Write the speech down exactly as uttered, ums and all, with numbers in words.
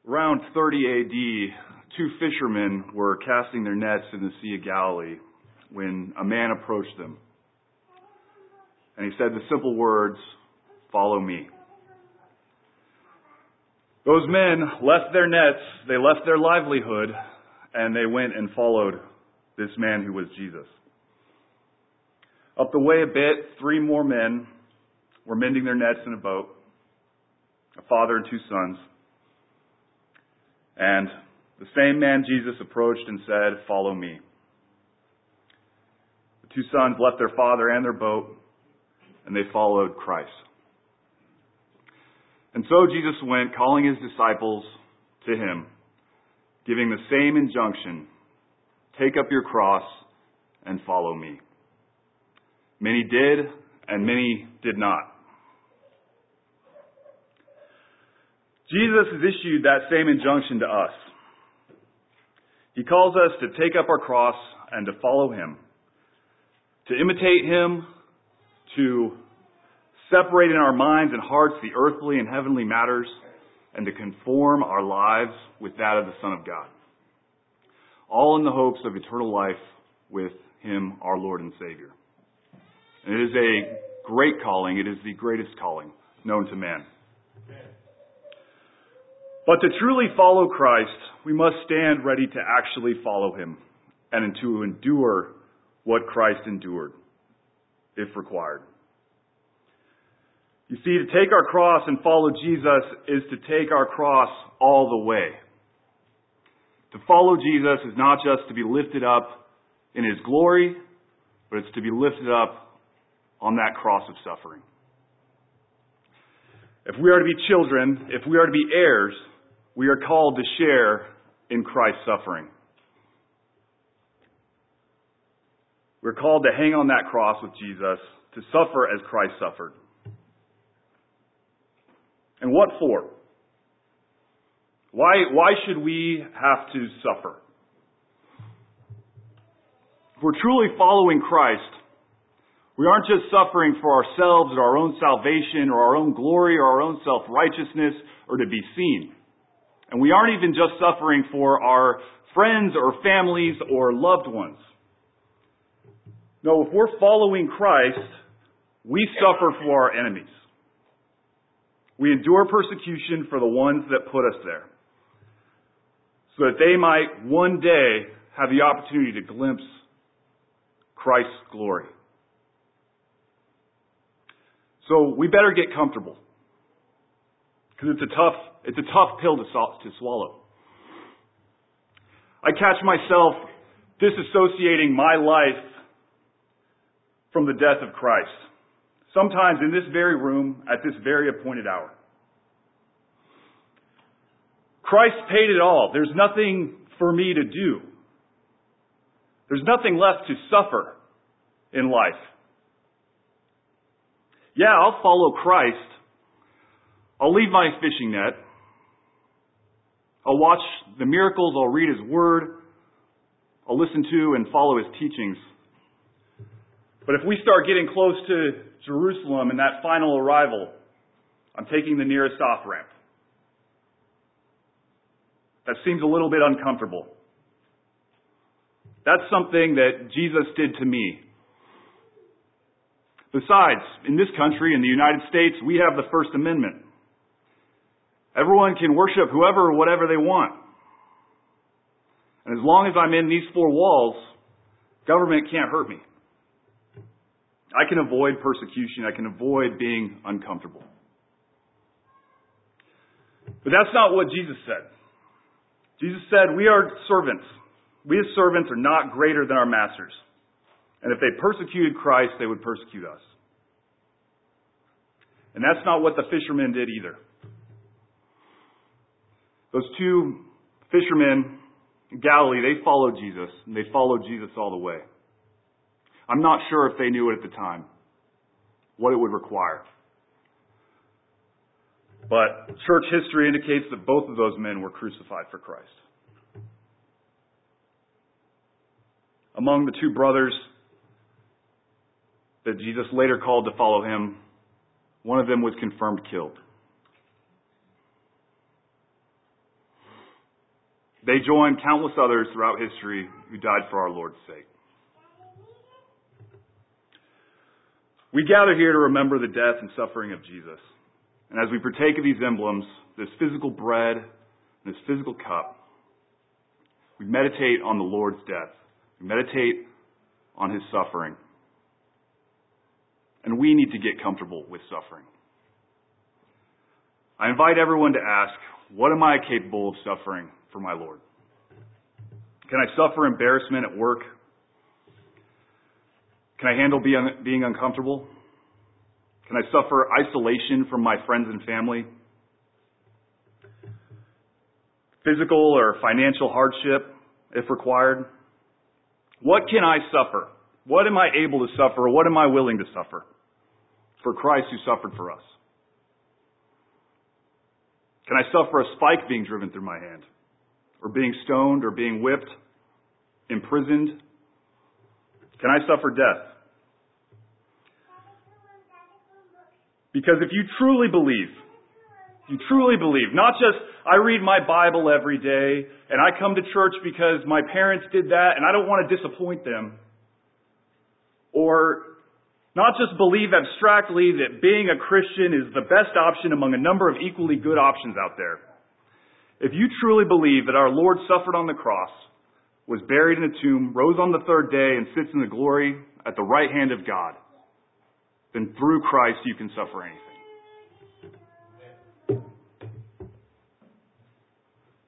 Around thirty A D, two fishermen were casting their nets in the Sea of Galilee when a man approached them. And he said the simple words, "Follow me." Those men left their nets, they left their livelihood, and they went and followed this man who was Jesus. Up the way a bit, three more men were mending their nets in a boat, a father and two sons. And the same man Jesus approached and said, "Follow me." The two sons left their father and their boat, and they followed Christ. And so Jesus went, calling his disciples to him, giving the same injunction, "Take up your cross and follow me." Many did, and many did not. Jesus has issued that same injunction to us. He calls us to take up our cross and to follow him, to imitate him, to separate in our minds and hearts the earthly and heavenly matters, and to conform our lives with that of the Son of God. All in the hopes of eternal life with him, our Lord and Savior. And it is a great calling. It is the greatest calling known to man. But to truly follow Christ, we must stand ready to actually follow him and to endure what Christ endured, if required. You see, to take our cross and follow Jesus is to take our cross all the way. To follow Jesus is not just to be lifted up in his glory, but it's to be lifted up on that cross of suffering. If we are to be children, if we are to be heirs, we are called to share in Christ's suffering. We're called to hang on that cross with Jesus, to suffer as Christ suffered. And what for? Why, why should we have to suffer? If we're truly following Christ, we aren't just suffering for ourselves or our own salvation or our own glory or our own self-righteousness or to be seen. And we aren't even just suffering for our friends or families or loved ones. No, if we're following Christ, we suffer for our enemies. We endure persecution for the ones that put us there, so that they might one day have the opportunity to glimpse Christ's glory. So we better get comfortable, because it's a tough, it's a tough pill to, to swallow. I catch myself disassociating my life from the death of Christ, sometimes in this very room at this very appointed hour. Christ paid it all. There's nothing for me to do. There's nothing left to suffer in life. Yeah, I'll follow Christ. I'll leave my fishing net. I'll watch the miracles. I'll read his word. I'll listen to and follow his teachings. But if we start getting close to Jerusalem and that final arrival, I'm taking the nearest off-ramp. That seems a little bit uncomfortable. That's something that Jesus did to me. Besides, in this country, in the United States, we have the First Amendment. Everyone can worship whoever or whatever they want. And as long as I'm in these four walls, government can't hurt me. I can avoid persecution. I can avoid being uncomfortable. But that's not what Jesus said. Jesus said, we are servants. We as servants are not greater than our masters. And if they persecuted Christ, they would persecute us. And that's not what the fishermen did either. Those two fishermen in Galilee, they followed Jesus, and they followed Jesus all the way. I'm not sure if they knew it at the time, what it would require. But church history indicates that both of those men were crucified for Christ. Among the two brothers that Jesus later called to follow him, one of them was confirmed killed. They join countless others throughout history who died for our Lord's sake. We gather here to remember the death and suffering of Jesus. And as we partake of these emblems, this physical bread and this physical cup, we meditate on the Lord's death. We meditate on his suffering. And we need to get comfortable with suffering. I invite everyone to ask, what am I capable of suffering for my Lord? Can I suffer embarrassment at work? Can I handle being, being uncomfortable? Can I suffer isolation from my friends and family? Physical or financial hardship, if required? What can I suffer? What am I able to suffer, or what am I willing to suffer for Christ who suffered for us? Can I suffer a spike being driven through my hand? Or being stoned, or being whipped, imprisoned? Can I suffer death? Because if you truly believe, you truly believe, not just I read my Bible every day and I come to church because my parents did that and I don't want to disappoint them, or not just believe abstractly that being a Christian is the best option among a number of equally good options out there. If you truly believe that our Lord suffered on the cross, was buried in a tomb, rose on the third day, and sits in the glory at the right hand of God, then through Christ you can suffer anything.